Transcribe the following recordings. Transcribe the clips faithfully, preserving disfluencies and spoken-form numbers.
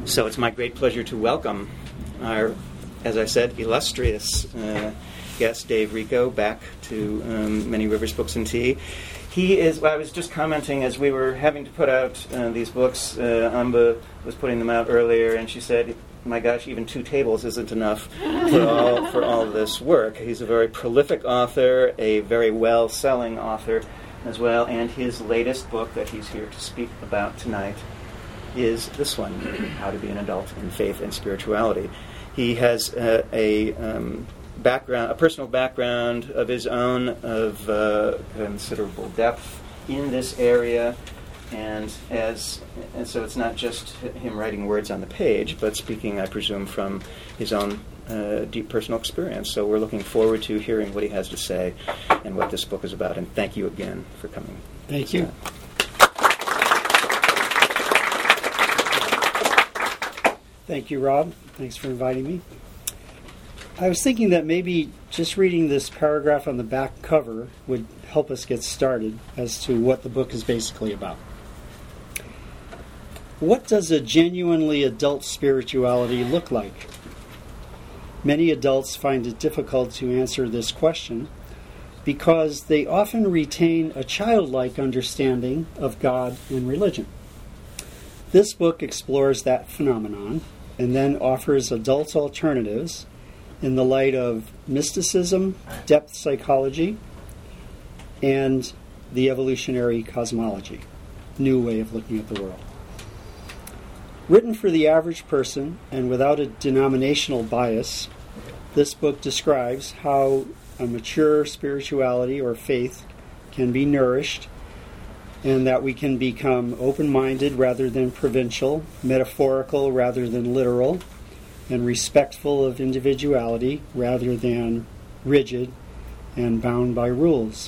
So it's my great pleasure to welcome our, as I said, illustrious uh, guest, Dave Richo, back to um, Many Rivers Books and Tea. He is, well, I was just commenting as we were having to put out uh, these books, uh, Amba was putting them out earlier, and she said, my gosh, even two tables isn't enough for all, for all this work. He's a very prolific author, a very well-selling author as well, and his latest book that he's here to speak about tonight is this one, How to Be an Adult in Faith and Spirituality. He has uh, a um, background, a personal background of his own of uh, considerable depth in this area, and as and so it's not just him writing words on the page, but speaking, I presume, from his own uh, deep personal experience. So we're looking forward to hearing what he has to say and what this book is about. And thank you again for coming. Thank you. Thank you, Rob. Thanks for inviting me. I was thinking that maybe just reading this paragraph on the back cover would help us get started as to what the book is basically about. What does a genuinely adult spirituality look like? Many adults find it difficult to answer this question because they often retain a childlike understanding of God and religion. This book explores that phenomenon and then offers adult alternatives in the light of mysticism, depth psychology, and the evolutionary cosmology, new way of looking at the world. Written for the average person and without a denominational bias, this book describes how a mature spirituality or faith can be nourished, and that we can become open-minded rather than provincial, metaphorical rather than literal, and respectful of individuality rather than rigid and bound by rules.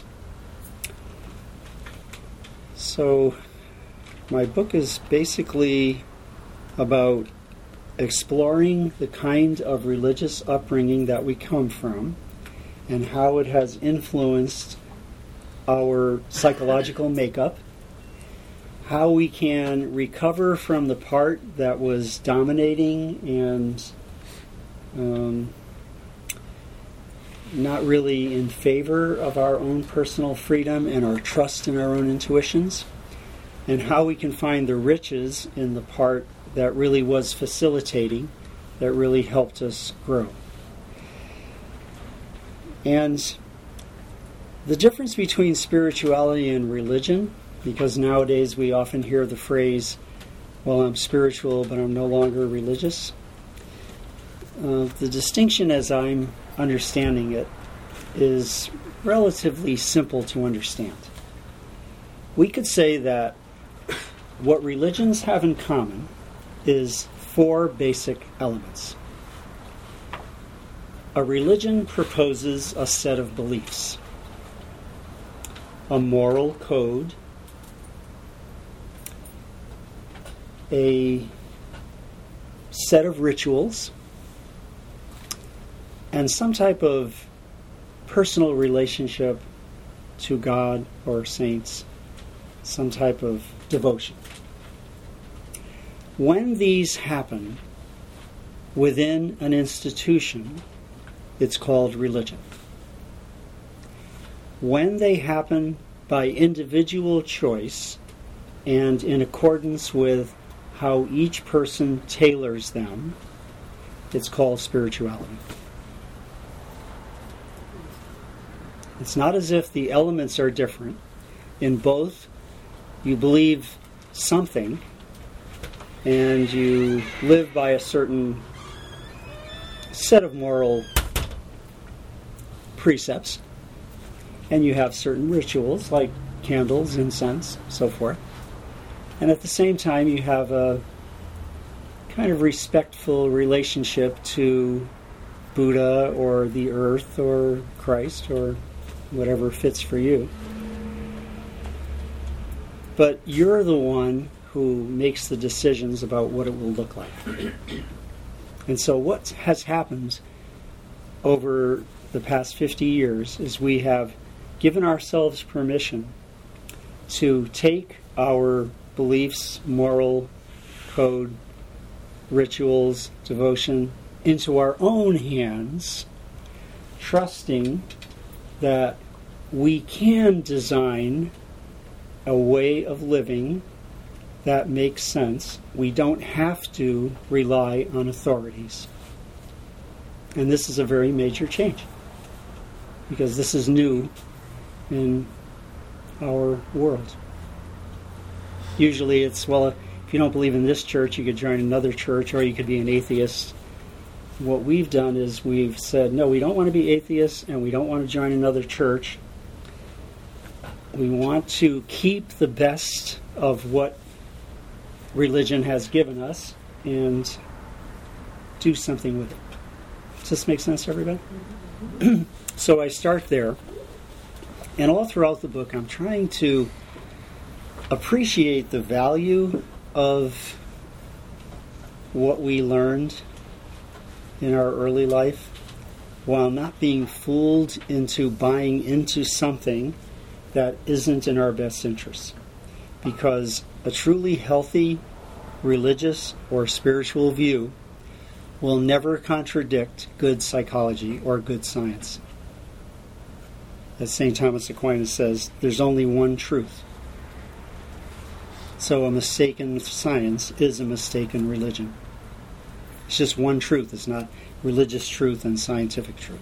So, my book is basically about exploring the kind of religious upbringing that we come from and how it has influenced our psychological makeup, how we can recover from the part that was dominating and um, not really in favor of our own personal freedom and our trust in our own intuitions, and how we can find the riches in the part that really was facilitating, that really helped us grow. And the difference between spirituality and religion, because nowadays we often hear the phrase, well, I'm spiritual, but I'm no longer religious. Uh, the distinction, as I'm understanding it, is relatively simple to understand. We could say that what religions have in common is four basic elements. A religion proposes a set of beliefs, a moral code, a set of rituals, and some type of personal relationship to God or saints, some type of devotion. When these happen within an institution, it's called religion. When they happen by individual choice and in accordance with how each person tailors them, it's called spirituality. It's not as if the elements are different. In both, you believe something and you live by a certain set of moral precepts, and you have certain rituals like candles, incense, so forth. And at the same time, you have a kind of respectful relationship to Buddha or the earth or Christ or whatever fits for you. But you're the one who makes the decisions about what it will look like. And so what has happened over the past fifty years is we have given ourselves permission to take our beliefs, moral code, rituals, devotion into our own hands, trusting that we can design a way of living that makes sense. We don't have to rely on authorities. And this is a very major change, because this is new in our world. Usually it's, well, if you don't believe in this church, you could join another church, or you could be an atheist. What we've done is we've said, no, we don't want to be atheists, and we don't want to join another church. We want to keep the best of what religion has given us and do something with it. Does this make sense to everybody? Mm-hmm. So I start there, and all throughout the book I'm trying to appreciate the value of what we learned in our early life, while not being fooled into buying into something that isn't in our best interest. Because a truly healthy religious or spiritual view will never contradict good psychology or good science. As Saint Thomas Aquinas says, there's only one truth. So a mistaken science is a mistaken religion. It's just one truth. It's not religious truth and scientific truth.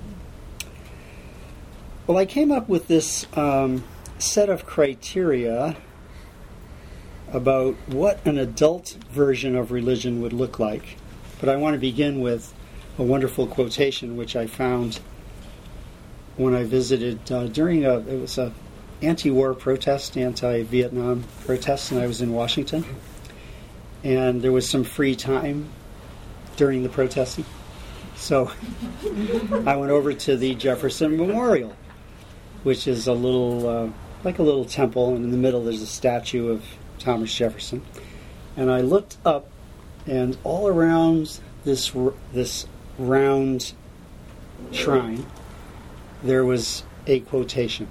Well, I came up with this um, set of criteria about what an adult version of religion would look like. But I want to begin with a wonderful quotation which I found when I visited uh, during a, it was a anti-war protest, anti-Vietnam protest, and I was in Washington. And there was some free time during the protesting. So I went over to the Jefferson Memorial, which is a little, uh, like a little temple, and in the middle there's a statue of Thomas Jefferson. And I looked up, and all around this this round shrine, there was a quotation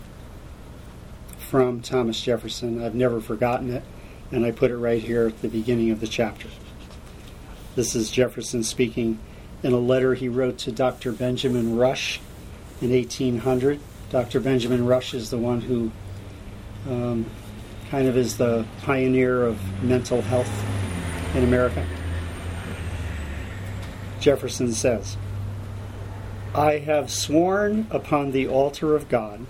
from Thomas Jefferson. I've never forgotten it, and I put it right here at the beginning of the chapter. This is Jefferson speaking in a letter he wrote to Doctor Benjamin Rush in eighteen hundred. Doctor Benjamin Rush is the one who um, kind of is the pioneer of mental health in America. Jefferson says, I have sworn upon the altar of God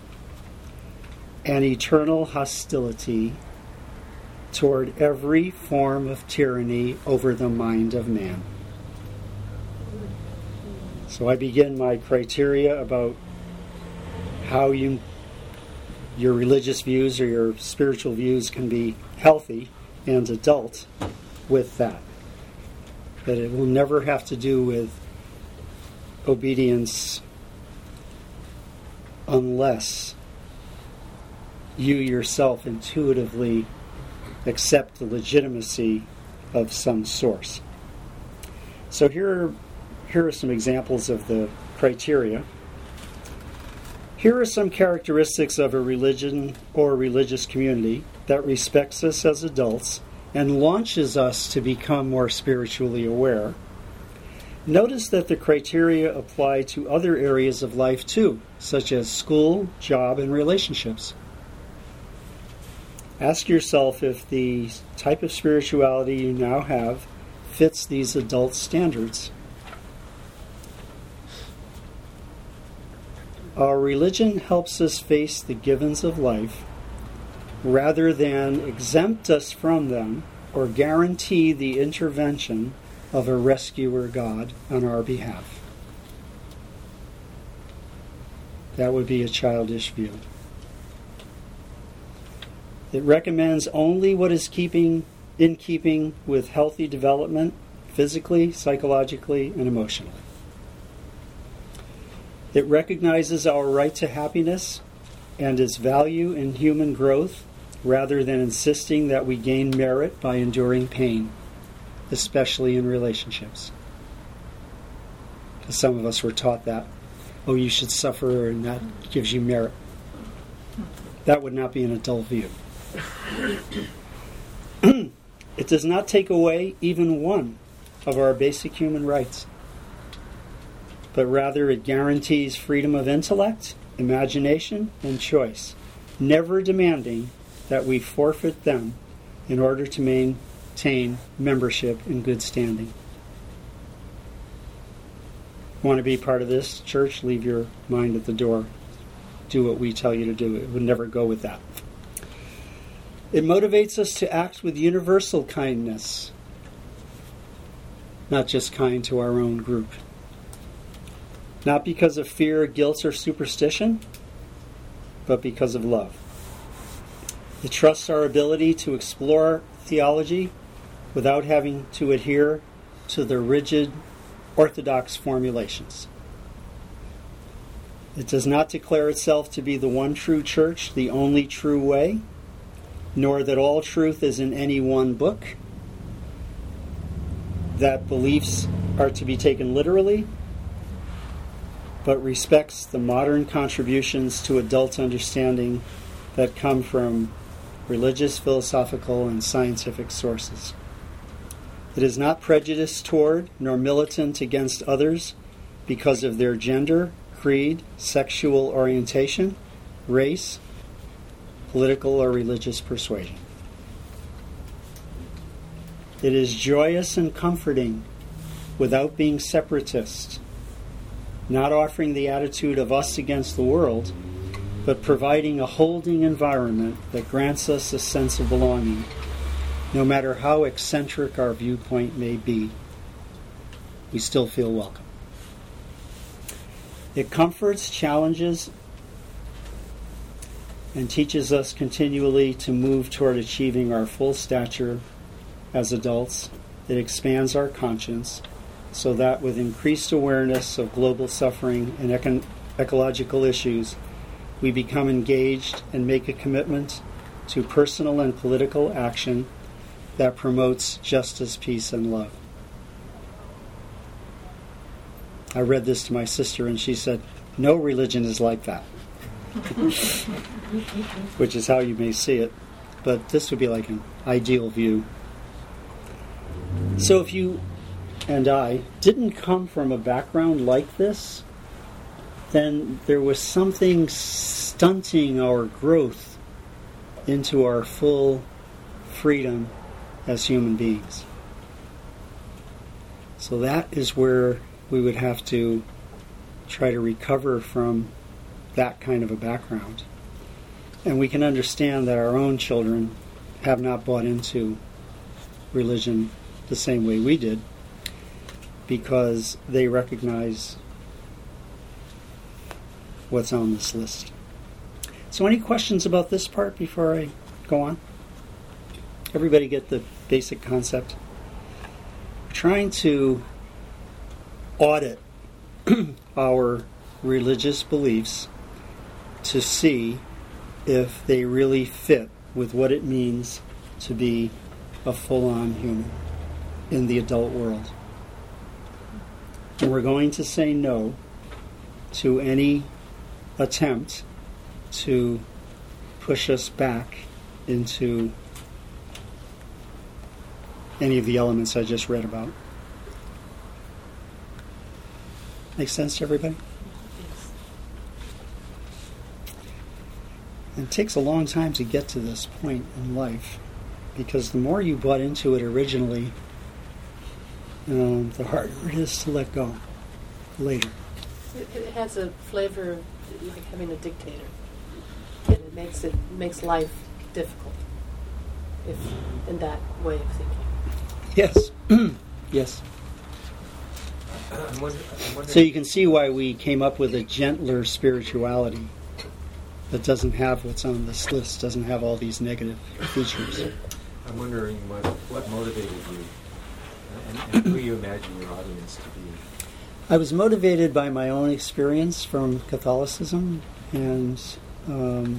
an eternal hostility toward every form of tyranny over the mind of man. So I begin my criteria about how you, your religious views or your spiritual views can be healthy and adult with that. That it will never have to do with obedience unless you yourself intuitively accept the legitimacy of some source. So here are, here are some examples of the criteria. Here are some characteristics of a religion or religious community that respects us as adults and launches us to become more spiritually aware. Notice that the criteria apply to other areas of life too, such as school, job, and relationships. Ask yourself if the type of spirituality you now have fits these adult standards. Our religion helps us face the givens of life rather than exempt us from them or guarantee the intervention of a rescuer God on our behalf. That would be a childish view. It recommends only what is keeping in keeping with healthy development, physically, psychologically, and emotionally. It recognizes our right to happiness and its value in human growth rather than insisting that we gain merit by enduring pain, especially in relationships. Because some of us were taught that, oh, you should suffer and that gives you merit. That would not be an adult view. It does not take away even one of our basic human rights, but rather it guarantees freedom of intellect, imagination, and choice, never demanding that we forfeit them in order to maintain membership in good standing. Want to be part of this church? Leave your mind at the door. Do what we tell you to do. It would never go with that. It motivates us to act with universal kindness, not just kind to our own group. Not because of fear, guilt, or superstition, but because of love. It trusts our ability to explore theology without having to adhere to the rigid, orthodox formulations. It does not declare itself to be the one true church, the only true way, nor that all truth is in any one book, that beliefs are to be taken literally, but respects the modern contributions to adult understanding that come from religious, philosophical, and scientific sources. It is not prejudiced toward nor militant against others because of their gender, creed, sexual orientation, race, political or religious persuasion. It is joyous and comforting without being separatist, not offering the attitude of us against the world, but providing a holding environment that grants us a sense of belonging, no matter how eccentric our viewpoint may be. We still feel welcome. It comforts, challenges, and teaches us continually to move toward achieving our full stature as adults. It expands our conscience so that with increased awareness of global suffering and econ- ecological issues, we become engaged and make a commitment to personal and political action that promotes justice, peace, and love. I read this to my sister and she said, "No religion is like that," which is how you may see it, but this would be like an ideal view. So if you and I didn't come from a background like this, then there was something stunting our growth into our full freedom as human beings. So that is where we would have to try to recover from that kind of a background. And we can understand that our own children have not bought into religion the same way we did, because they recognize what's on this list. So any questions about this part before I go on? Everybody get the basic concept? We're trying to audit our religious beliefs to see if they really fit with what it means to be a full-on human in the adult world. And we're going to say no to any attempt to push us back into any of the elements I just read about. Make sense to everybody? Yes. And it takes a long time to get to this point in life, because the more you bought into it originally, um, the harder it is to let go later. It, it has a flavor of you becoming a dictator, and it makes it makes life difficult, if in that way of thinking. Yes. Yes. I'm wonder, I'm wondering, So you can see why we came up with a gentler spirituality that doesn't have what's on this list, doesn't have all these negative features. I'm wondering what, what motivated you, and, and who you imagine your audience to be. I was motivated by my own experience from Catholicism, and um,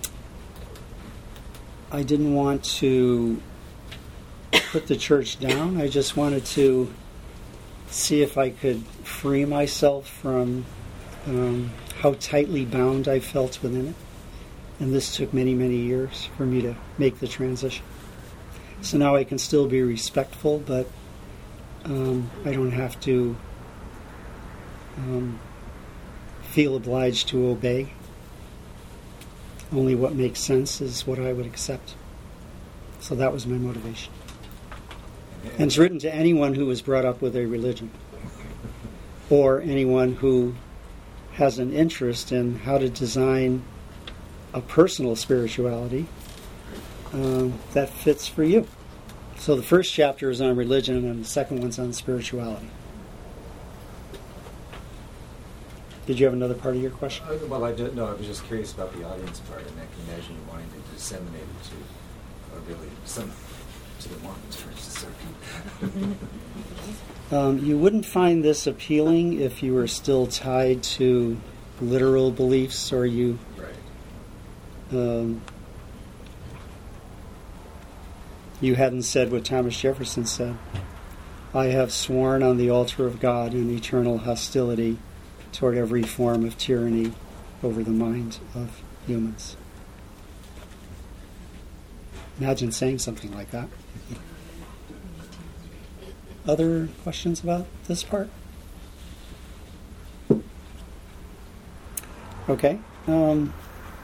I didn't want to put the church down. I just wanted to see if I could free myself from um, how tightly bound I felt within it. And this took many, many years for me to make the transition. So now I can still be respectful, but um, I don't have to um, feel obliged to obey. Only what makes sense is what I would accept. So that was my motivation. And it's written to anyone who was brought up with a religion, or anyone who has an interest in how to design a personal spirituality um, that fits for you. So the first chapter is on religion, and the second one's on spirituality. Did you have another part of your question? Uh, well, I did, no, I was just curious about the audience part, and I can imagine you wanting to disseminate it to, or really, some to the Mormons first. Um, you wouldn't find this appealing if you were still tied to literal beliefs, or you Right. um, you hadn't said what Thomas Jefferson said. I have sworn on the altar of God an eternal hostility toward every form of tyranny over the mind of humans. Imagine saying something like that. Other questions about this part? Okay. Um,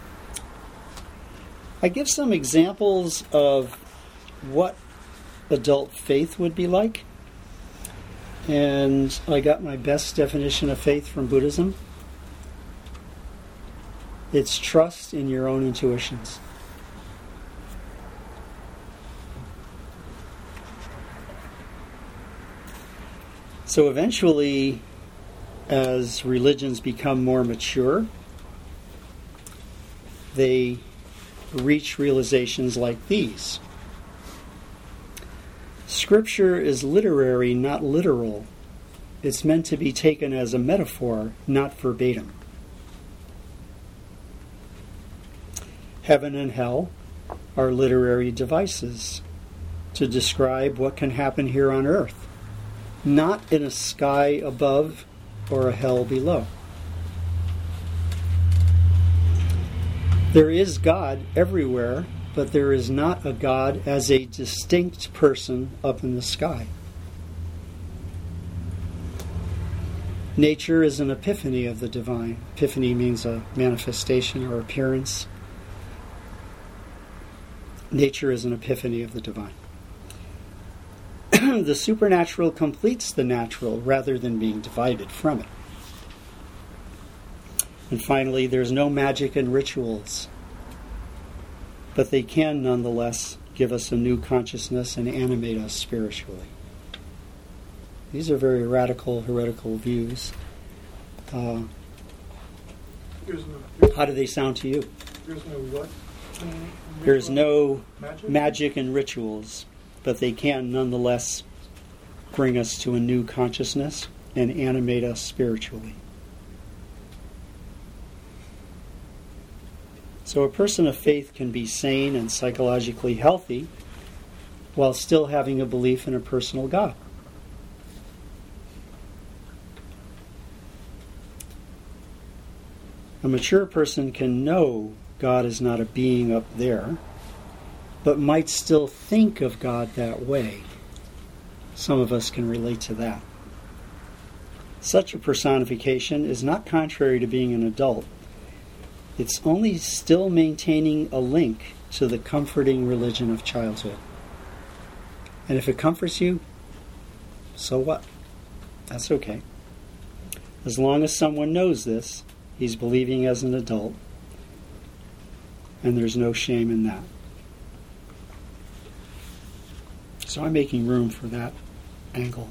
I give some examples of what adult faith would be like. And I got my best definition of faith from Buddhism. It's trust in your own intuitions. So eventually, as religions become more mature, they reach realizations like these. Scripture is literary, not literal. It's meant to be taken as a metaphor, not verbatim. Heaven and hell are literary devices to describe what can happen here on earth, not in a sky above or a hell below. There is God everywhere, but there is not a God as a distinct person up in the sky. Nature is an epiphany of the divine. Epiphany means a manifestation or appearance. Nature is an epiphany of the divine. The supernatural completes the natural rather than being divided from it. And finally, there's no magic and rituals, but they can nonetheless give us a new consciousness and animate us spiritually. These are very radical, heretical views. Uh, There's no, there's, how do they sound to you? there's no what? There's no magic? magic and rituals, but they can nonetheless bring us to a new consciousness and animate us spiritually. So a person of faith can be sane and psychologically healthy while still having a belief in a personal God. A mature person can know God is not a being up there, but might still think of God that way. Some of us can relate to that. Such a personification is not contrary to being an adult. It's only still maintaining a link to the comforting religion of childhood. And if it comforts you, so what? That's okay. As long as someone knows this, he's believing as an adult, and there's no shame in that. So I'm making room for that angle.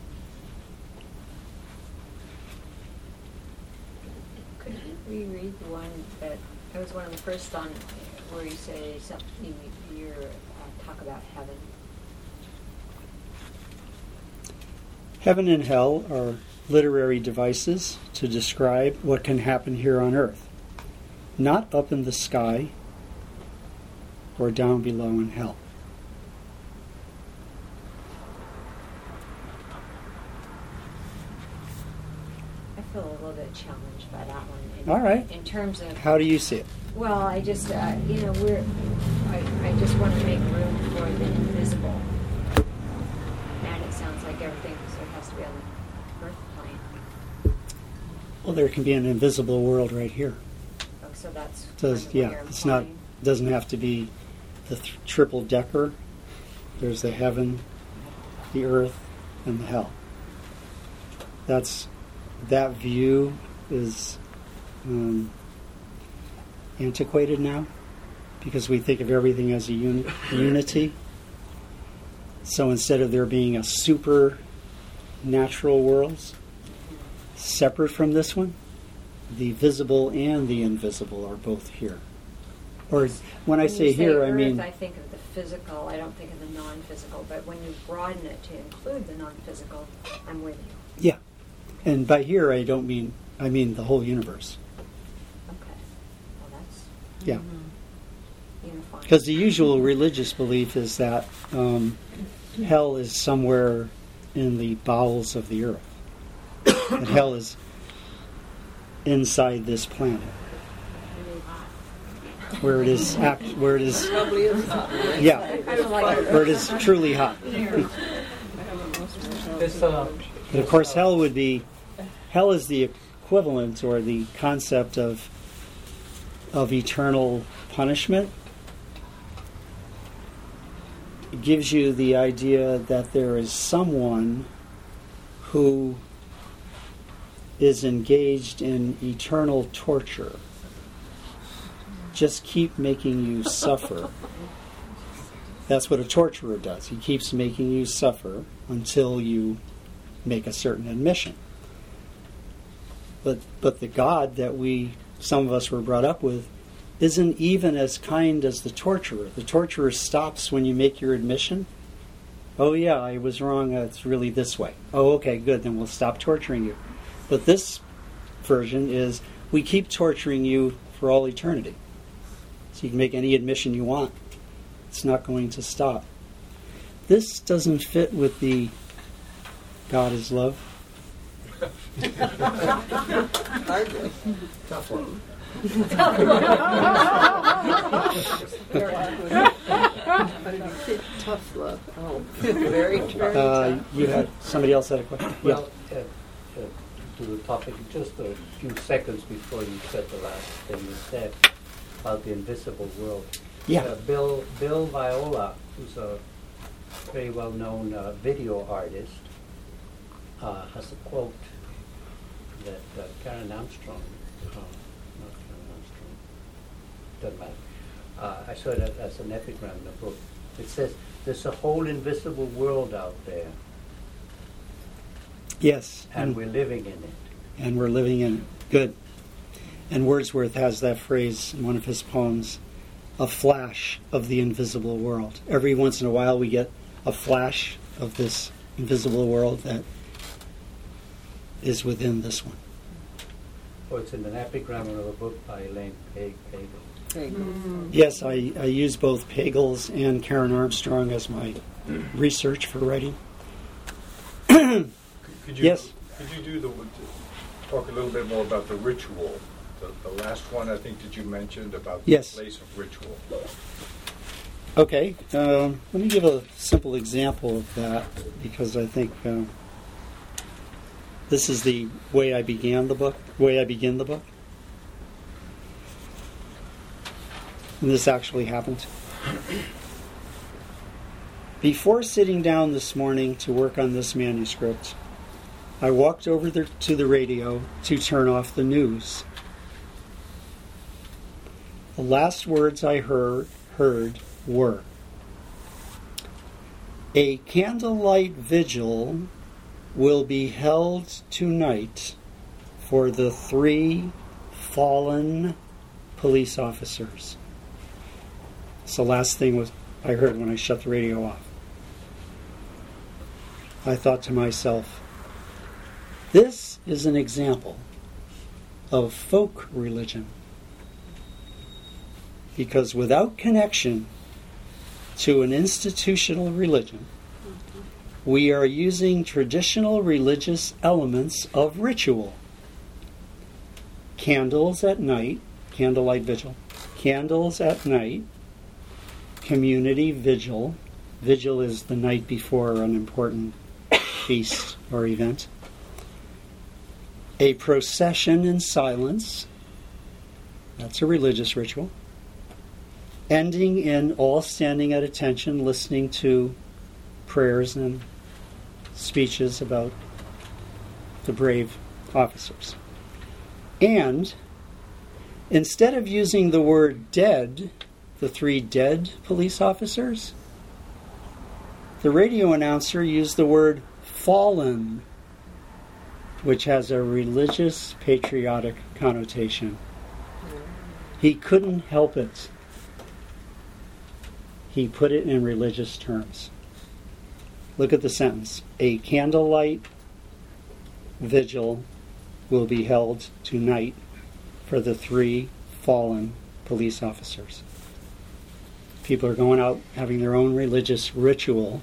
Could you reread the one that, it was one of the first on where you say something, you uh, talk about heaven? Heaven and hell are literary devices to describe what can happen here on earth, not up in the sky or down below in hell. I feel a little bit challenged by that one. In, All right. In terms of, How do you see it? well, I just, uh, you know, we're, I, I just want to make room for the invisible. And it sounds like everything sort of has to be on the earth plane. Well, there can be an invisible world right here. Oh, so that's Does kind of what yeah? you're It's not. implying. Doesn't have to be the th- triple decker. There's the heaven, the earth, and the hell. That's that view is um, antiquated now because we think of everything as a uni- unity. So instead of there being a super natural worlds separate from this one, the visible and the invisible are both here. Or when I When say you here, I earth, mean I think of the physical. I don't think of the non-physical. But when you broaden it to include the non-physical, I'm with you. yeah. And by here, I don't mean I mean the whole universe. Okay. Well, that's Yeah. unifying. Because the usual religious belief is that um, hell is somewhere in the bowels of the earth. That hell is inside this planet, where it is act, where it is, yeah, where it is truly hot. This, uh, But of course, hell would be hell is the equivalent or the concept of of eternal punishment. It gives you the idea that there is someone who is engaged in eternal torture. Just keep making you suffer. That's what a torturer does. He keeps making you suffer until you make a certain admission. But but the God that we, some of us were brought up with, isn't even as kind as the torturer. The torturer stops when you make your admission. Oh yeah, I was wrong. Uh, it's really this way. Oh, okay, good. Then we'll stop torturing you. But this version is, we keep torturing you for all eternity. So you can make any admission you want. It's not going to stop. This doesn't fit with the God is love. Hardly. Tough one. Tough love. Oh, very, very Uh, tough. you had somebody else had a question. Yeah. well, uh, uh, to the topic, just a few seconds before you said the last thing you said about the invisible world. Yeah. Uh, Bill Bill Viola, who's a very well-known uh, video artist, uh, has a quote that uh, Karen Armstrong, uh, not Karen Armstrong, doesn't matter. Uh, I saw it as an epigram in the book. It says, "There's a whole invisible world out there, Yes. and we're living in it." and we're living in it. Good. And Wordsworth has that phrase in one of his poems, a flash of the invisible world. Every once in a while we get a flash of this invisible world that is within this one. Oh, it's in an epigram of a book by Elaine Page. Yes, I, I use both Pagels and Karen Armstrong as my research for writing. Could you, Yes. Could you do the, talk a little bit more about the ritual? The, the last one, I think, that you mentioned about Yes. the place of ritual. Okay, um, let me give a simple example of that because I think uh, this is the way I began the book, way I begin the book. And this actually happened. Before sitting down this morning to work on this manuscript, I walked over the, to the radio to turn off the news. The last words I heard, heard were, "A candlelight vigil will be held tonight for the three fallen police officers." It's the last thing was I heard when I shut the radio off. I thought to myself, this is an example of folk religion. Because without connection to an institutional religion, we are using traditional religious elements of ritual. Candles at night, candlelight vigil, candles at night community vigil. Vigil is the night before an important feast or event. A procession in silence. That's a religious ritual. Ending in all standing at attention, listening to prayers and speeches about the brave officers. And instead of using the word dead, the three dead police officers, the radio announcer used the word fallen, which has a religious, patriotic connotation. He couldn't help it. He put it in religious terms. Look at the sentence. A candlelight vigil will be held tonight for the three fallen police officers. People are going out having their own religious ritual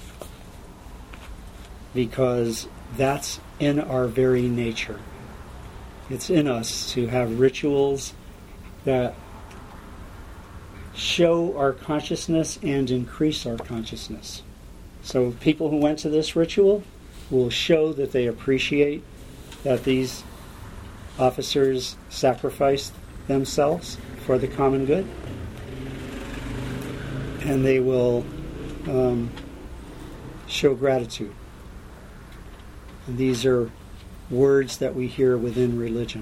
because that's in our very nature. It's in us to have rituals that show our consciousness and increase our consciousness. So people who went to this ritual will show that they appreciate that these officers sacrificed themselves for the common good. And they will um, show gratitude. And these are words that we hear within religion.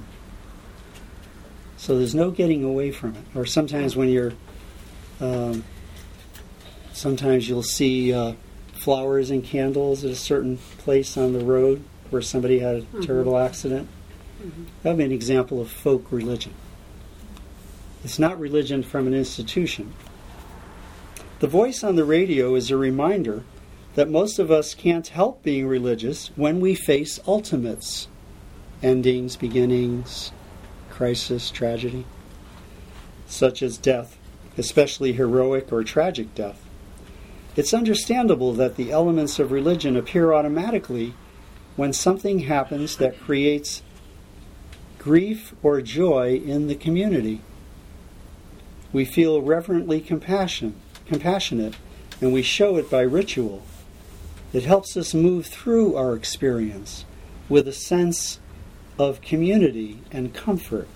So there's no getting away from it. Or sometimes when you're, um, sometimes you'll see uh, flowers and candles at a certain place on the road where somebody had a mm-hmm. terrible accident. Mm-hmm. That would be an example of folk religion. It's not religion from an institution. The voice on the radio is a reminder that most of us can't help being religious when we face ultimates, endings, beginnings, crisis, tragedy, such as death, especially heroic or tragic death. It's understandable that the elements of religion appear automatically when something happens that creates grief or joy in the community. We feel reverently compassion, compassionate, and we show it by ritual. It helps us move through our experience with a sense of community and comfort.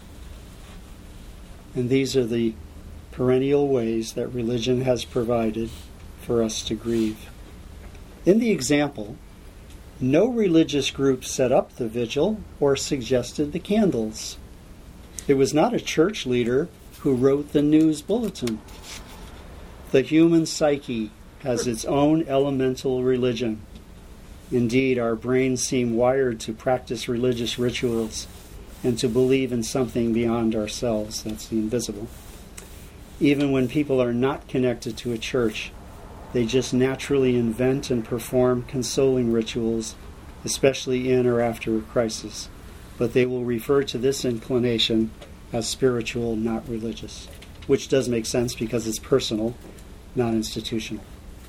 And these are the perennial ways that religion has provided for us to grieve. In the example, no religious group set up the vigil or suggested the candles. It was not a church leader who wrote the news bulletin. The human psyche has its own elemental religion. Indeed, our brains seem wired to practice religious rituals and to believe in something beyond ourselves, that's the invisible. Even when people are not connected to a church, they just naturally invent and perform consoling rituals, especially in or after a crisis. But they will refer to this inclination as spiritual, not religious, which does make sense because it's personal, not institutional.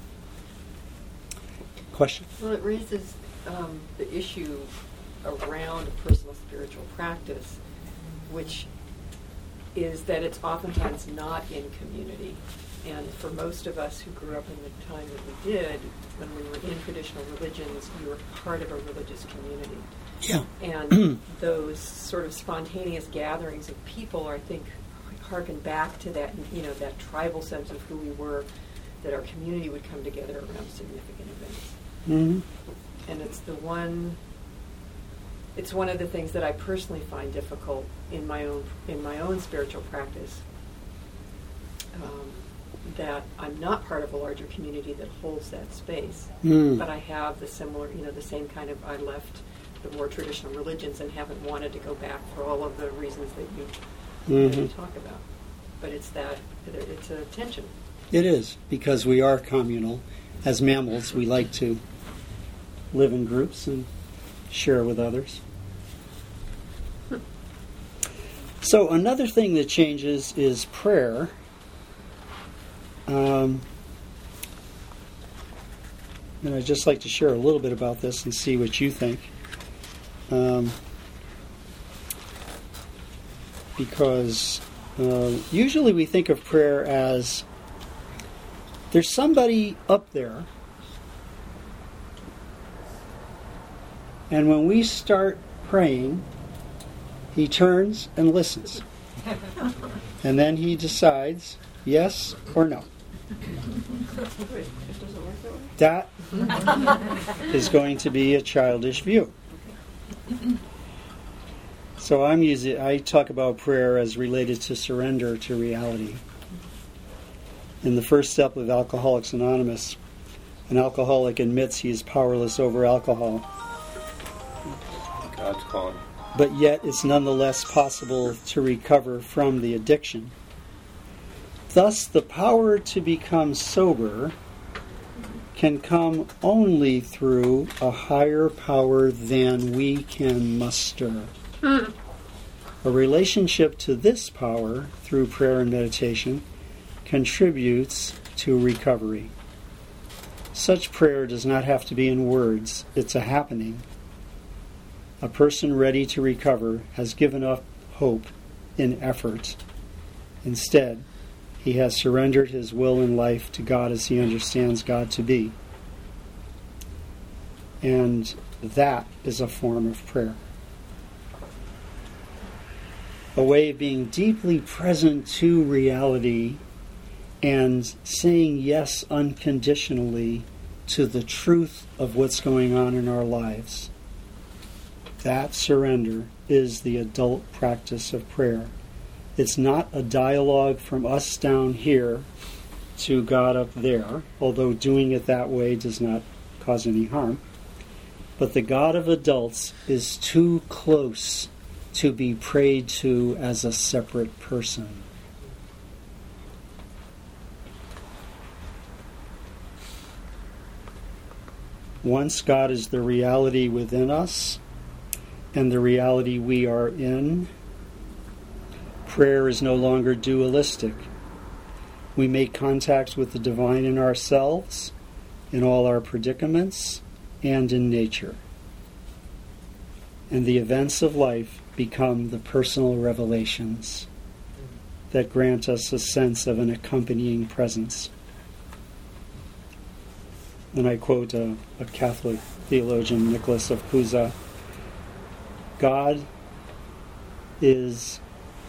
Question? Well, it raises um, the issue around personal spiritual practice, which is that it's oftentimes not in community. And for most of us who grew up in the time that we did, when we were in traditional religions, we were part of a religious community. Yeah. And those sort of spontaneous gatherings of people, I think, harken back to that, you know, that tribal sense of who we were, that our community would come together around significant events. Mm-hmm. And it's the one, it's one of the things that I personally find difficult in my own in my own spiritual practice. Um, that I'm not part of a larger community that holds that space, mm. but I have the similar, you know, the same kind of. I left the more traditional religions and haven't wanted to go back for all of the reasons that you, mm-hmm. that you talk about. But it's that it's a tension. It is, because we are communal. As mammals, we like to live in groups and share with others. So another thing that changes is prayer. Um, and I'd just like to share a little bit about this and see what you think. Um, because uh, usually we think of prayer as There's somebody up there, and when we start praying, he turns and listens. And then he decides yes or no. That is going to be a childish view. So I'm using, I talk about prayer as related to surrender to reality. In the first step of Alcoholics Anonymous, an alcoholic admits he is powerless over alcohol. God's calling. But yet it's nonetheless possible to recover from the addiction. Thus, the power to become sober can come only through a higher power than we can muster. Hmm. A relationship to this power through prayer and meditation contributes to recovery. Such prayer does not have to be in words, it's a happening. A person ready to recover has given up hope in effort. Instead, he has surrendered his will and life to God as he understands God to be. And that is a form of prayer. A way of being deeply present to reality and saying yes unconditionally to the truth of what's going on in our lives. That surrender is the adult practice of prayer. It's not a dialogue from us down here to God up there, although doing it that way does not cause any harm. But the God of adults is too close to be prayed to as a separate person. Once God is the reality within us and the reality we are in, prayer is no longer dualistic. We make contact with the divine in ourselves, in all our predicaments, and in nature. And the events of life become the personal revelations that grant us a sense of an accompanying presence. And I quote a, a Catholic theologian, Nicholas of Cusa, God is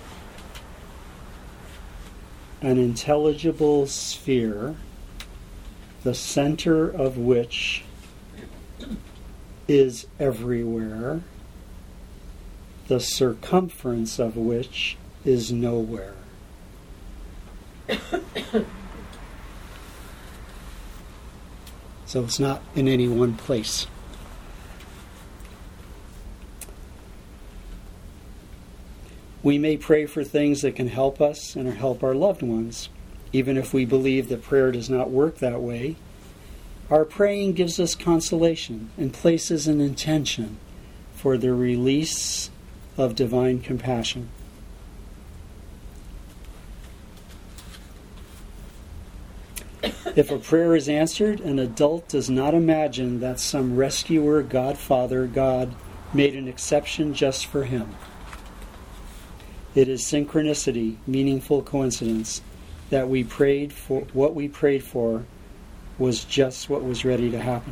an intelligible sphere, the center of which is everywhere, the circumference of which is nowhere. So it's not in any one place. We may pray for things that can help us and help our loved ones. Even if we believe that prayer does not work that way, our praying gives us consolation and places an intention for the release of divine compassion. If a prayer is answered, an adult does not imagine that some rescuer, Godfather, God, made an exception just for him. It is synchronicity, meaningful coincidence, that we prayed for what we prayed for was just what was ready to happen.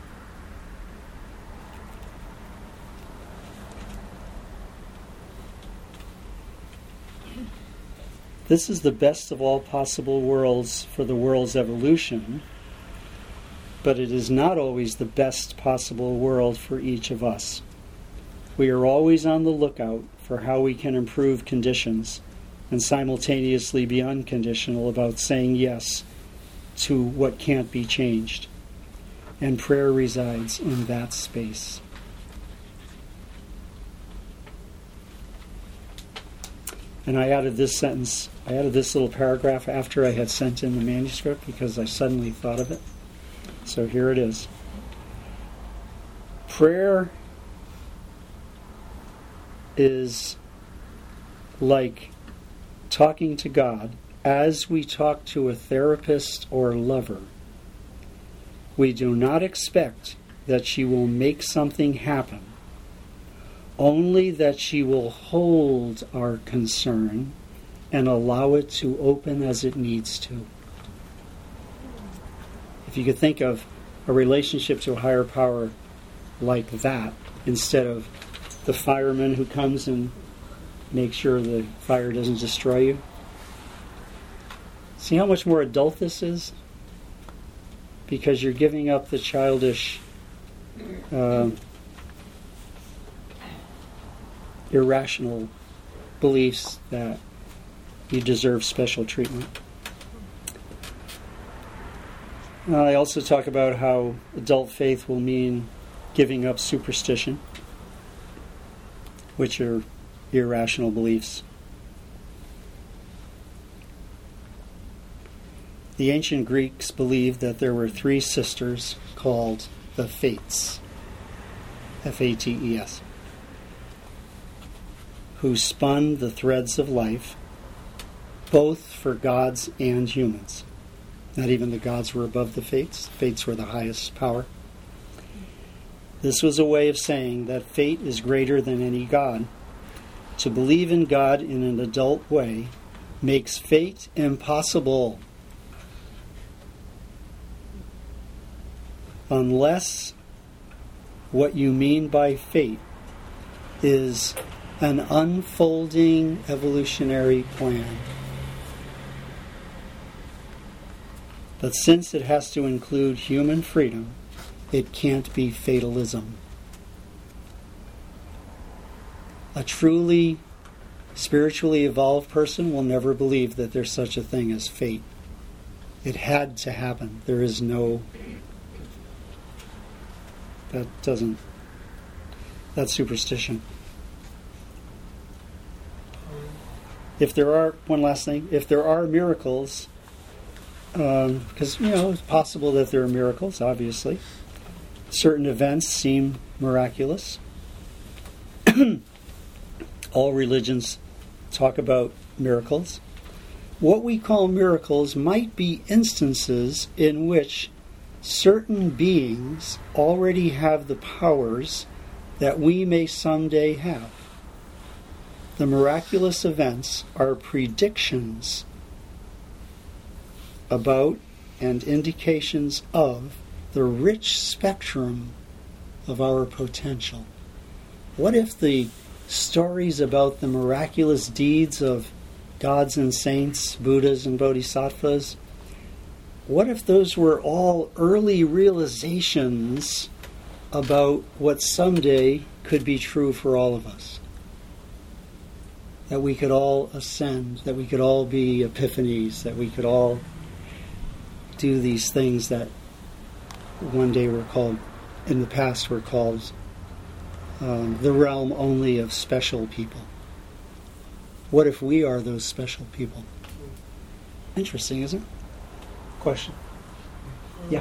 This is the best of all possible worlds for the world's evolution, but it is not always the best possible world for each of us. We are always on the lookout for how we can improve conditions and simultaneously be unconditional about saying yes to what can't be changed. And prayer resides in that space. And I added this sentence, I added this little paragraph after I had sent in the manuscript because I suddenly thought of it. So here it is. Prayer is like talking to God as we talk to a therapist or lover. We do not expect that she will make something happen, only that she will hold our concern and allow it to open as it needs to. If you could think of a relationship to a higher power like that, instead of the fireman who comes and makes sure the fire doesn't destroy you. See how much more adult this is? Because you're giving up the childish, uh, irrational beliefs that you deserve special treatment. Uh, I also talk about how adult faith will mean giving up superstition, which are irrational beliefs. The ancient Greeks believed that there were three sisters called the Fates, F A T E S, who spun the threads of life, both for gods and humans. Not even the gods were above the Fates. The Fates were the highest power. This was a way of saying that fate is greater than any god. To believe in God in an adult way makes fate impossible. Unless what you mean by fate is an unfolding evolutionary plan. But since it has to include human freedom, it can't be fatalism. A truly spiritually evolved person will never believe that there's such a thing as fate. It had to happen. There is no... That doesn't... That's superstition. If there are... One last thing. If there are miracles... Because, um, you know, it's possible that there are miracles, obviously. Certain events seem miraculous. All religions talk about miracles. What we call miracles might be instances in which certain beings already have the powers that we may someday have. The miraculous events are predictions about and indications of the rich spectrum of our potential. What if the stories about the miraculous deeds of gods and saints, Buddhas and Bodhisattvas, what if those were all early realizations about what someday could be true for all of us? That we could all ascend, that we could all be epiphanies, that we could all do these things that one day were called, in the past were called um, the realm only of special people. What if we are those special people? Interesting, isn't it? Question. Yeah.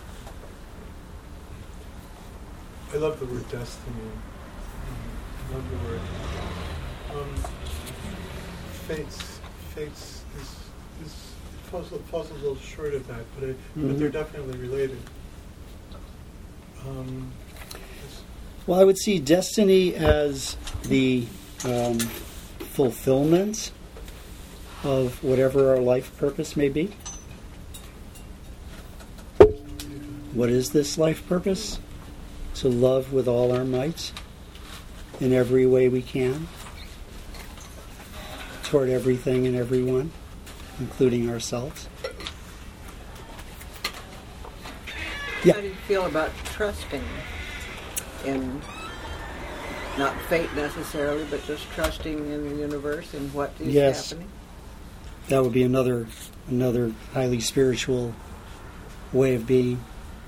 I love the word destiny. I love the word. Um, fates, fates is, is falls, falls a little short of that, but, I, mm-hmm. but they're definitely related. Um, well, I would see destiny as the um, fulfillment of whatever our life purpose may be. What is this life purpose? To love with all our might in every way we can toward everything and everyone, including ourselves. Yeah. How do you feel about trusting in, not fate necessarily, but just trusting in the universe and what is yes. happening? That would be another another highly spiritual way of being.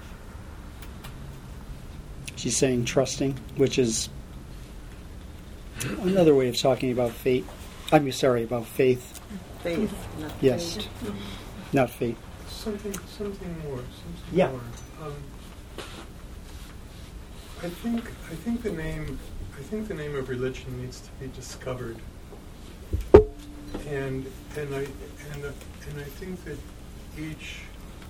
She's saying trusting, which is another way of talking about fate. I'm sorry, about faith. Faith, not yes. fate. Not fate. Something, something more. Something yeah. more. Um, I think, I think the name, I think the name of religion needs to be discovered, and and I and uh, and I think that each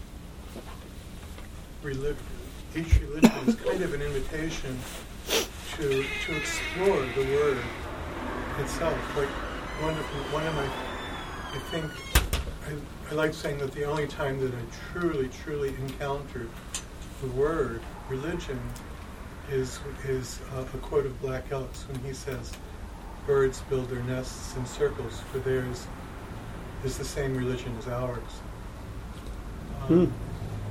religion. Each religion is kind of an invitation to to explore the word itself. Like one of one of my, I think, I, I like saying that the only time that I truly, truly encountered the word religion is is uh, a quote of Black Elk's when he says, "Birds build their nests in circles, for theirs is the same religion as ours." Um, Hmm.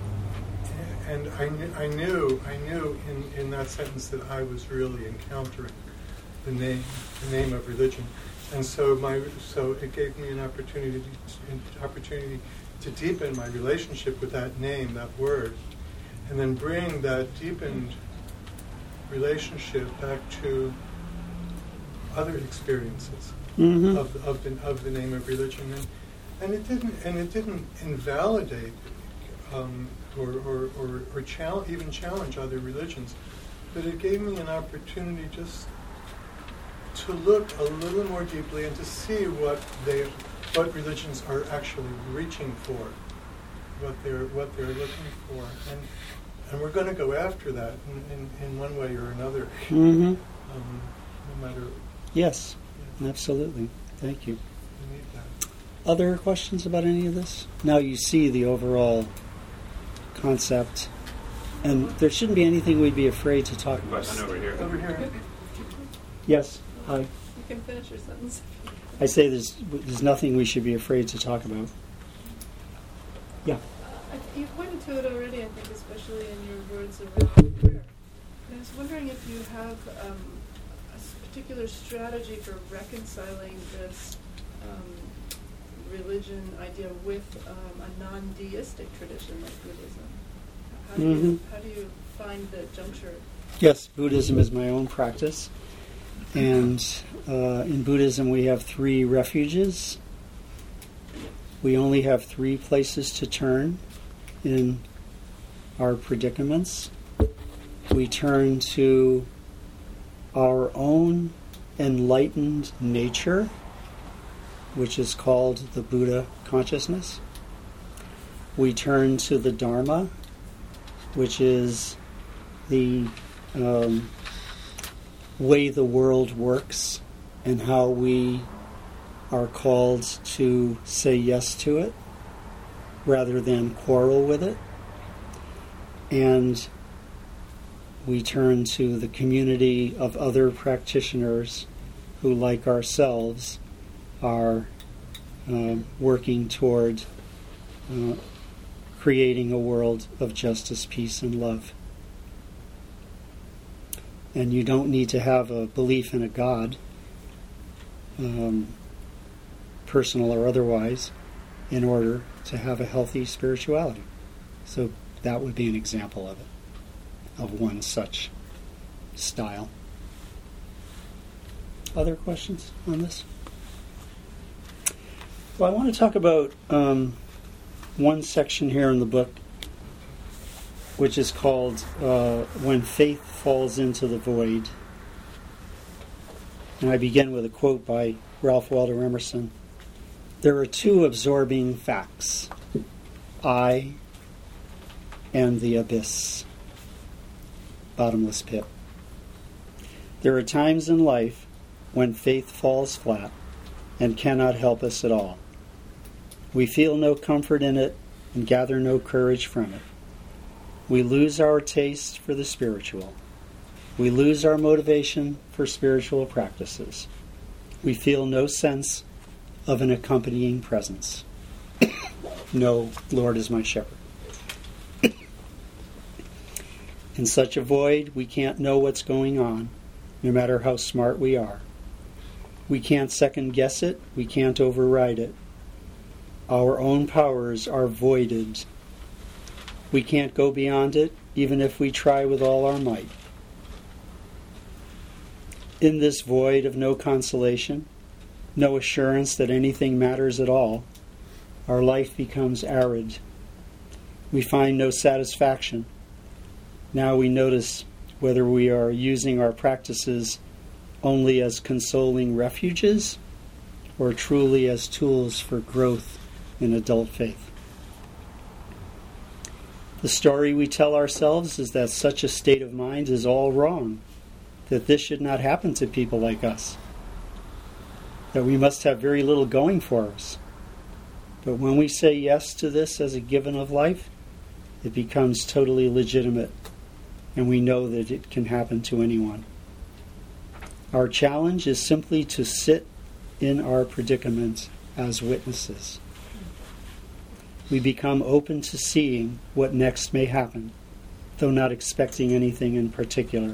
And I knew, I knew, I knew in, in that sentence that I was really encountering the name, the name of religion, and so my, so it gave me an opportunity, an opportunity to deepen my relationship with that name, that word, and then bring that deepened relationship back to other experiences Mm-hmm. of of the of the name of religion, and and it didn't and it didn't invalidate. Um, or, or, or, or chal- even challenge other religions. But it gave me an opportunity just to look a little more deeply and to see what they, what religions are actually reaching for, what they're what they're looking for, and and we're going to go after that in, in, in one way or another, Mm-hmm. um, no matter. Yes, Yeah, absolutely. Thank you. we need that. Other questions about any of this? Now you see the overall concept, and there shouldn't be anything we'd be afraid to talk about. Question over here. Over here. Yes. Hi. You can finish your sentence. I say there's there's nothing we should be afraid to talk about. Yeah. Uh, you pointed to it already, I think, especially in your words around prayer. And I was wondering if you have um, a s- particular strategy for reconciling this um, religion idea with um, a non-deistic tradition like Buddhism. How do Mm-hmm. you how do you find the juncture? Yes, Buddhism is my own practice. And uh, in Buddhism, we have three refuges. We only have three places to turn in our predicaments. We turn to our own enlightened nature, which is called the Buddha consciousness. We turn to the Dharma, which is the um, way the world works and how we are called to say yes to it rather than quarrel with it. And we turn to the community of other practitioners who, like ourselves, are uh, working toward uh, creating a world of justice, peace, and love. And you don't need to have a belief in a God, um, personal or otherwise, in order to have a healthy spirituality. So that would be an example of it, of one such style. Other questions on this? Well, I want to talk about um, one section here in the book, which is called uh, When Faith Falls into the Void. And I begin with a quote by Ralph Waldo Emerson. There are two absorbing facts, I and the abyss, bottomless pit. There are times in life when faith falls flat and cannot help us at all. We feel no comfort in it and gather no courage from it. We lose our taste for the spiritual. We lose our motivation for spiritual practices. We feel no sense of an accompanying presence. No, Lord is my shepherd. In such a void, we can't know what's going on, no matter how smart we are. We can't second guess it. We can't override it. Our own powers are voided. We can't go beyond it, even if we try with all our might. In this void of no consolation, no assurance that anything matters at all, our life becomes arid. We find no satisfaction. Now we notice whether we are using our practices only as consoling refuges or truly as tools for growth in adult faith. The story we tell ourselves is that such a state of mind is all wrong, that this should not happen to people like us, that we must have very little going for us. But when we say yes to this as a given of life, it becomes totally legitimate, and we know that it can happen to anyone. Our challenge is simply to sit in our predicament as witnesses. We become open to seeing what next may happen, though not expecting anything in particular.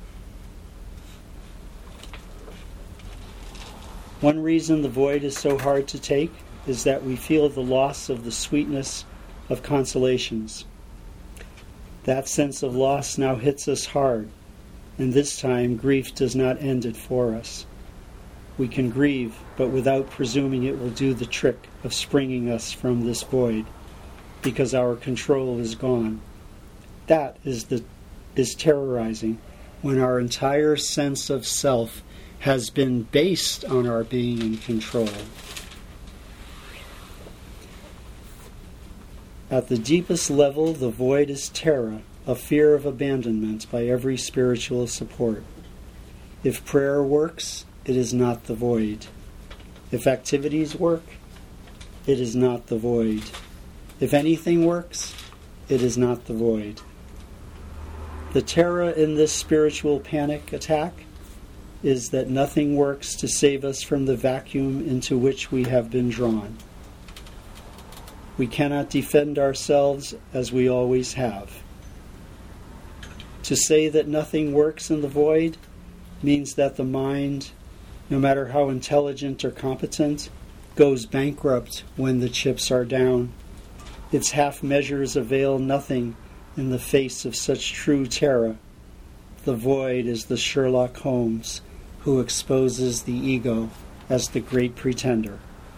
One reason the void is so hard to take is that we feel the loss of the sweetness of consolations. That sense of loss now hits us hard, and this time grief does not end it for us. We can grieve, but without presuming it will do the trick of springing us from this void, because our control is gone. That is the is terrorizing, when our entire sense of self has been based on our being in control. At the deepest level, the void is terror, a fear of abandonment by every spiritual support. If prayer works, it is not the void. If activities work, it is not the void. If anything works, it is not the void. The terror in this spiritual panic attack is that nothing works to save us from the vacuum into which we have been drawn. We cannot defend ourselves as we always have. To say that nothing works in the void means that the mind, no matter how intelligent or competent, goes bankrupt when the chips are down. Its half measures avail nothing in the face of such true terror. The void is the Sherlock Holmes who exposes the ego as the great pretender.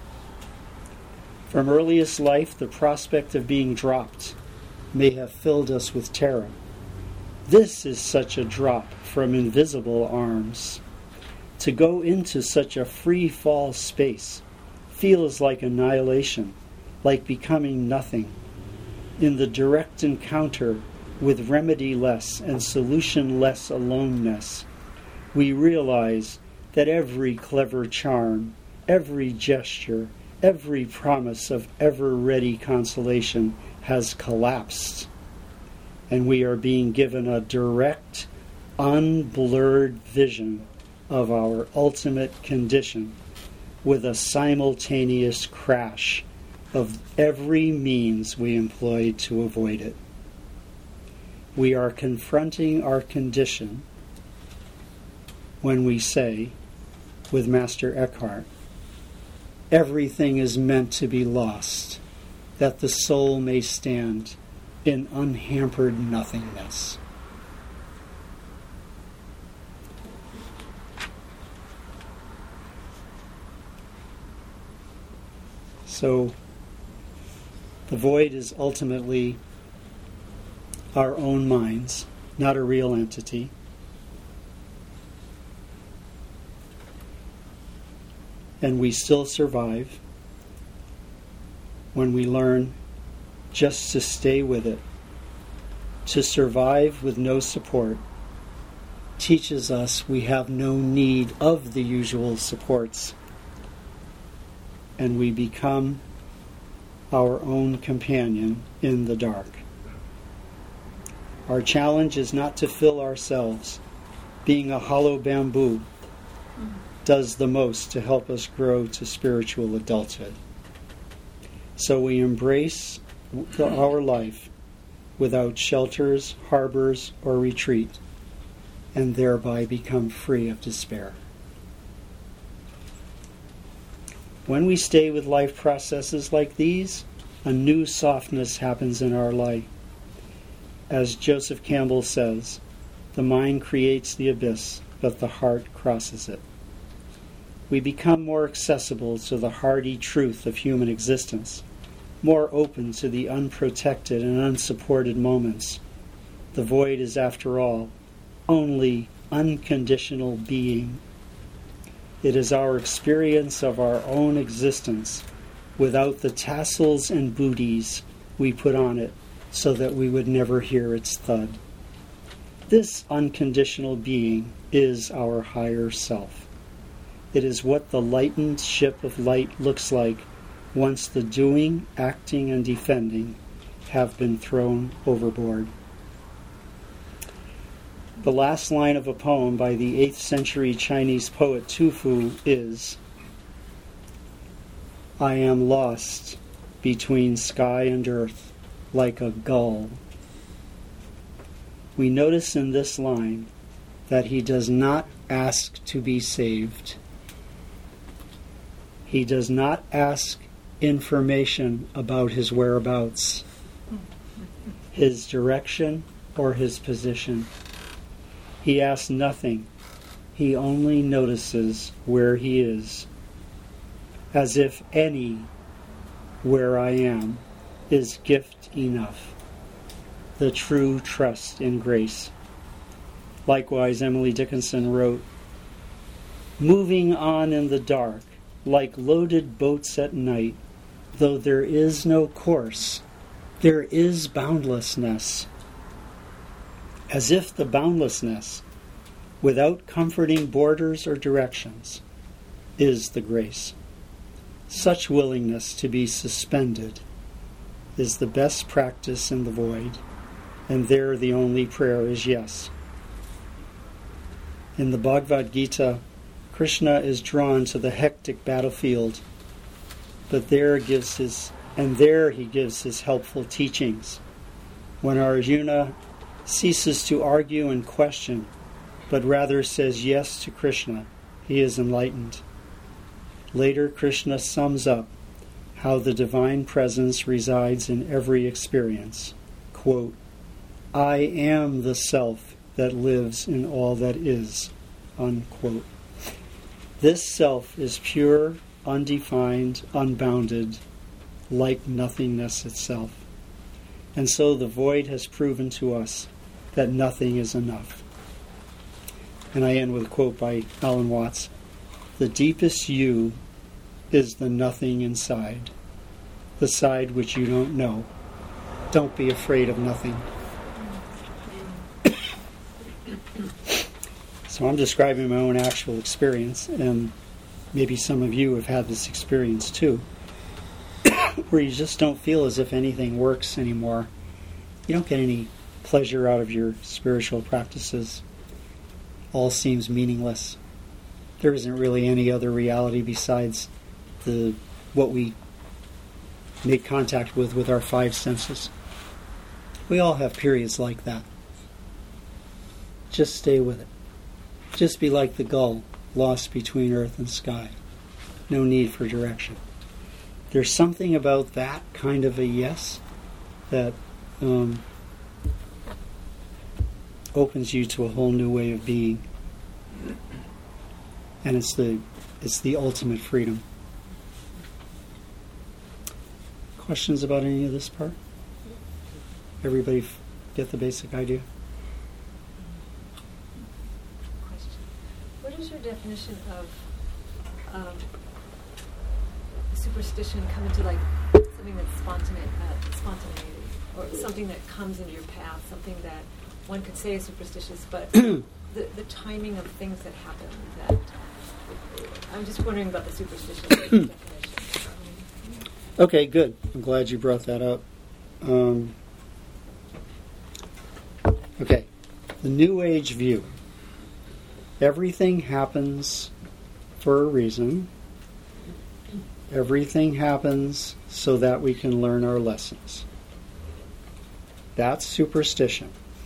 From earliest life, the prospect of being dropped may have filled us with terror. This is such a drop from invisible arms. To go into such a free fall space feels like annihilation, like becoming nothing. In the direct encounter with remedy-less and solution-less aloneness, we realize that every clever charm, every gesture, every promise of ever-ready consolation has collapsed, and we are being given a direct, unblurred vision of our ultimate condition with a simultaneous crash of every means we employed to avoid it. We are confronting our condition when we say, with Master Eckhart, everything is meant to be lost, that the soul may stand in unhampered nothingness. So, the void is ultimately our own minds, not a real entity. And we still survive when we learn just to stay with it. To survive with no support teaches us we have no need of the usual supports, and we become our own companion in the dark. Our challenge is not to fill ourselves. Being a hollow bamboo does the most to help us grow to spiritual adulthood. So we embrace the, our life without shelters, harbors, or retreat, and thereby become free of despair. When we stay with life processes like these, a new softness happens in our life. As Joseph Campbell says, the mind creates the abyss, but the heart crosses it. We become more accessible to the hardy truth of human existence, more open to the unprotected and unsupported moments. The void is, after all, only unconditional being. It is our experience of our own existence without the tassels and booties we put on it so that we would never hear its thud. This unconditional being is our higher self. It is what the lightened ship of light looks like once the doing, acting, and defending have been thrown overboard. The last line of a poem by the eighth century Chinese poet Tu Fu is, "I am lost between sky and earth like a gull." We notice in this line that he does not ask to be saved. He does not ask information about his whereabouts, his direction, or his position. He asks nothing. He only notices where he is, as if any "where I am" is gift enough, the true trust in grace. Likewise, Emily Dickinson wrote, "Moving on in the dark, like loaded boats at night, though there is no course, there is boundlessness." As if the boundlessness, without comforting borders or directions, is the grace. Such willingness to be suspended is the best practice in the void, and there the only prayer is yes. In the Bhagavad Gita, Krishna is drawn to the hectic battlefield, but there gives his, and there he gives his helpful teachings. When Arjuna ceases to argue and question, but rather says yes to Krishna, he is enlightened. Later, Krishna sums up how the divine presence resides in every experience. Quote, "I am the self that lives in all that is." Unquote. This self is pure, undefined, unbounded, like nothingness itself. And so the void has proven to us that nothing is enough. And I end with a quote by Alan Watts. "The deepest you is the nothing inside, the side which you don't know. Don't be afraid of nothing." So I'm describing my own actual experience, and maybe some of you have had this experience too, where you just don't feel as if anything works anymore. You don't get any pleasure out of your spiritual practices. All seems meaningless. There isn't really any other reality besides the what we make contact with with our five senses. We all have periods like that. Just stay with it. Just be like the gull, lost between earth and sky. No need for direction. There's something about that kind of a yes that um, opens you to a whole new way of being. And it's the it's the ultimate freedom. Questions about any of this part? Everybody f- get the basic idea? Question. What is your definition of um, superstition coming to like something that's spontaneous, uh, spontaneity, or something that comes into your path, something that one could say is superstitious, but the, the timing of things that happen that... I'm just wondering about the superstition definition. Okay, good. I'm glad you brought that up. Um, okay, the New Age view. Everything happens for a reason. Everything happens so that we can learn our lessons. That's superstition.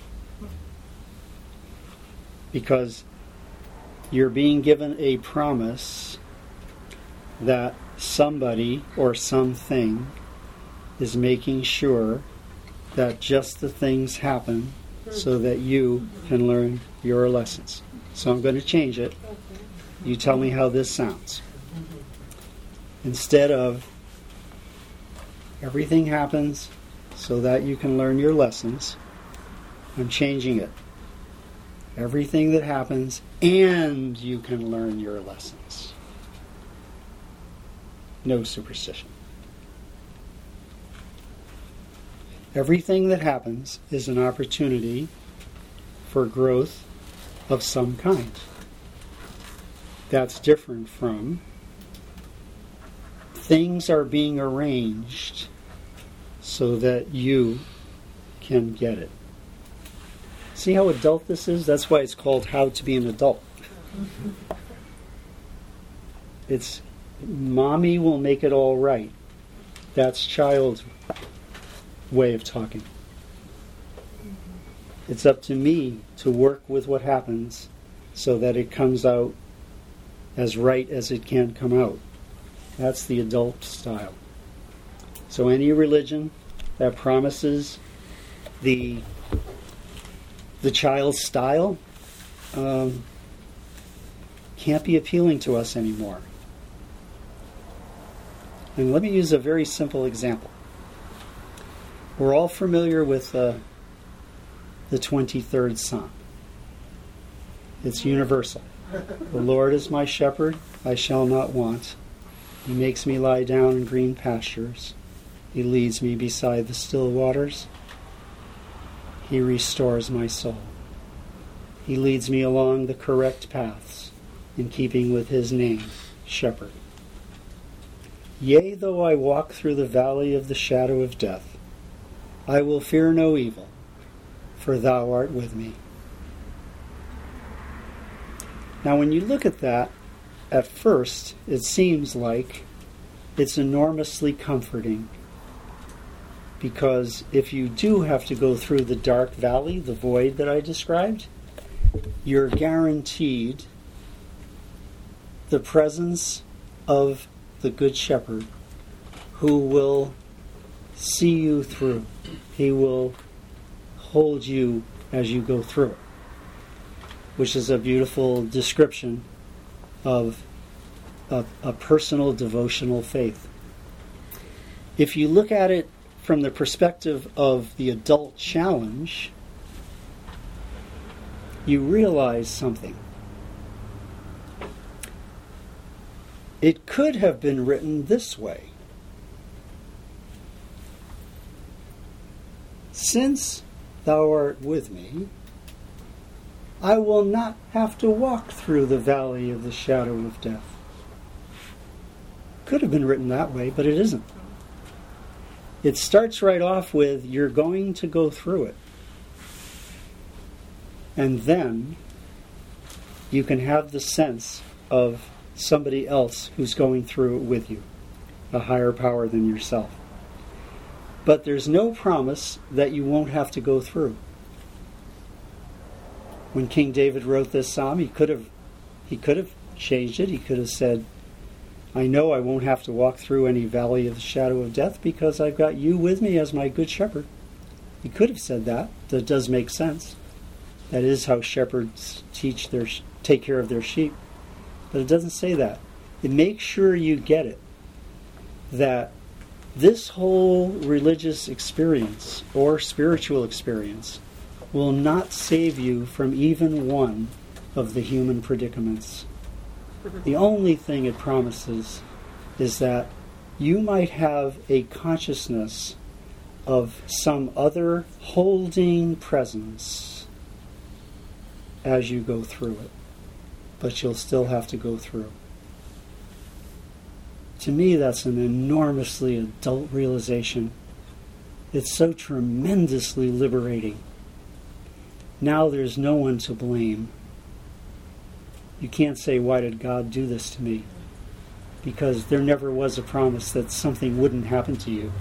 Because you're being given a promise that somebody or something is making sure that just the things happen so that you can learn your lessons. So I'm going to change it. You tell me how this sounds. Instead of everything happens so that you can learn your lessons, I'm changing it. Everything that happens and you can learn your lessons. No superstition. Everything that happens is an opportunity for growth of some kind. That's different from things are being arranged so that you can get it. See how adult this is? That's why it's called How to Be an Adult. It's mommy will make it all right. That's child way of talking. It's up to me to work with what happens so that it comes out as right as it can come out. That's the adult style. So any religion that promises the the child's style um, can't be appealing to us anymore. And let me use a very simple example. We're all familiar with uh, the twenty-third Psalm. It's universal. The Lord is my shepherd, I shall not want. He makes me lie down in green pastures. He leads me beside the still waters. He restores my soul. He leads me along the correct paths, in keeping with his name, Shepherd. Yea, though I walk through the valley of the shadow of death, I will fear no evil, for thou art with me. Now, when you look at that, at first, it seems like it's enormously comforting. Because if you do have to go through the dark valley, the void that I described, you're guaranteed the presence of the Good Shepherd who will see you through. He will hold you as you go through it, which is a beautiful description of a, a personal devotional faith. If you look at it from the perspective of the adult challenge, you realize something. It could have been written this way. Since thou art with me, I will not have to walk through the valley of the shadow of death. Could have been written that way, but it isn't. It starts right off with, you're going to go through it. And then you can have the sense of somebody else who's going through it with you, a higher power than yourself. But there's no promise that you won't have to go through. When King David wrote this psalm, he could have he could have changed it. He could have said, I know I won't have to walk through any valley of the shadow of death because I've got you with me as my good shepherd. He could have said that. That does make sense. That is how shepherds teach their take care of their sheep. But it doesn't say that. It makes sure you get it. That this whole religious experience or spiritual experience will not save you from even one of the human predicaments. The only thing it promises is that you might have a consciousness of some other holding presence as you go through it, but you'll still have to go through. To me, that's an enormously adult realization. It's so tremendously liberating. Now there's no one to blame. You can't say, why did God do this to me? Because there never was a promise that something wouldn't happen to you.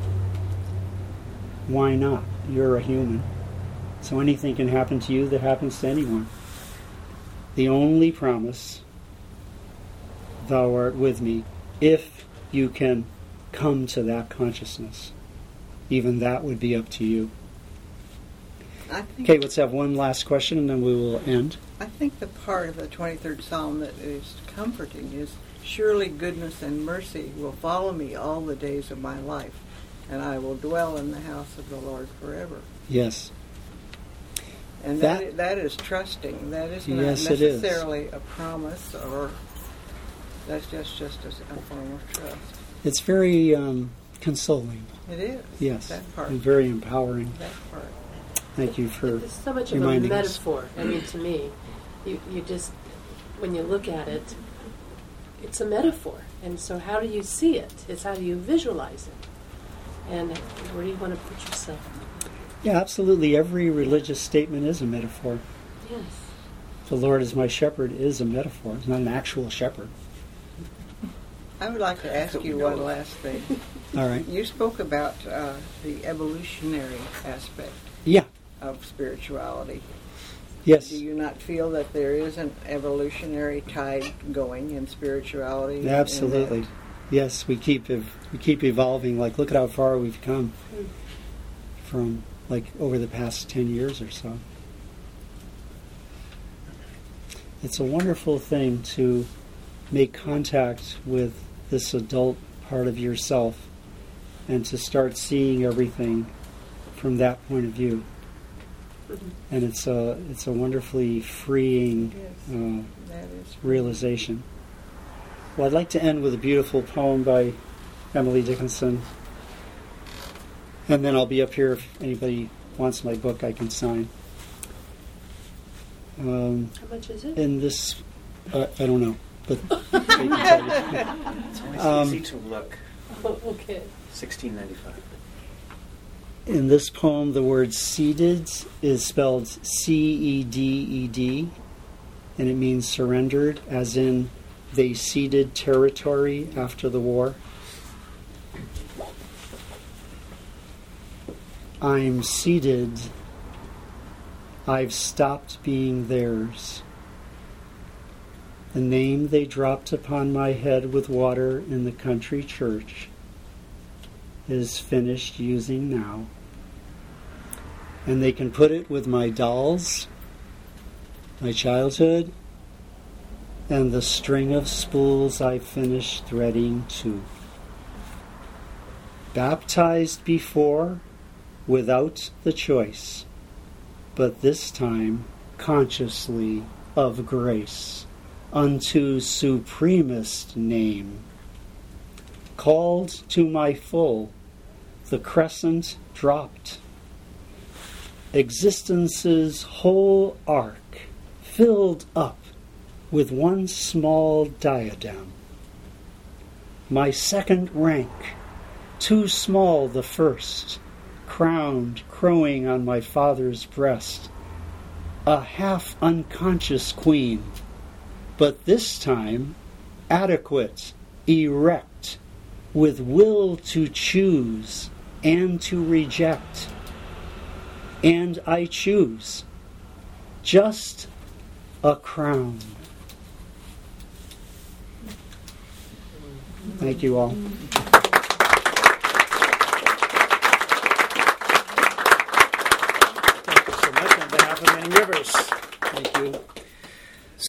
Why not? You're a human. So anything can happen to you that happens to anyone. The only promise, thou art with me, if you can come to that consciousness. Even that would be up to you. I think, okay, let's have one last question and then we will end. I think the part of the twenty-third Psalm that is comforting is, surely goodness and mercy will follow me all the days of my life, and I will dwell in the house of the Lord forever. Yes. And that, that, that is trusting. That is not yes, necessarily a promise, or that's just, just a, a form of trust. It's very um, consoling. It is. Yes. That part. And very empowering. That part. Thank you for It's so much of a reminding metaphor. us. I mean, to me, you, you just, when you look at it, it's a metaphor. And so how do you see it? It's how do you visualize it? And where do you want to put yourself? Yeah, absolutely. Every religious statement is a metaphor. Yes. The Lord is my shepherd is a metaphor. It's not an actual shepherd. I would like to ask you one last thing. All right. You spoke about uh, the evolutionary aspect Yeah. of spirituality. Yes. Do you not feel that there is an evolutionary tide going in spirituality? Absolutely. In Yes, we keep ev- we keep evolving. Like, look at how far we've come from, like, over the past ten years or so. It's a wonderful thing to make contact with this adult part of yourself and to start seeing everything from that point of view. And it's a it's a wonderfully freeing uh, that is realization. Well, I'd like to end with a beautiful poem by Emily Dickinson. And then I'll be up here if anybody wants my book I can sign. Um, How much is it? in this, uh, I don't know, but they can tell you. It's always Um, easy to look. Oh, okay. sixteen ninety-five. In this poem, the word seeded is spelled C E D E D, and it means surrendered, as in they ceded territory after the war. I'm seated. I've stopped being theirs. The name they dropped upon my head with water in the country church is finished using now. And they can put it with my dolls, my childhood, and the string of spools I finished threading too. Baptized before, without the choice, but this time consciously of grace, unto supremest name. Called to my full, the crescent dropped. Existence's whole arc filled up with one small diadem. My second rank, too small the first, crowned, crowing on my father's breast, a half unconscious queen, but this time adequate, erect, with will to choose and to reject. And I choose just a crown. Thank you all. Thank you so much on behalf of Many Rivers. Thank you.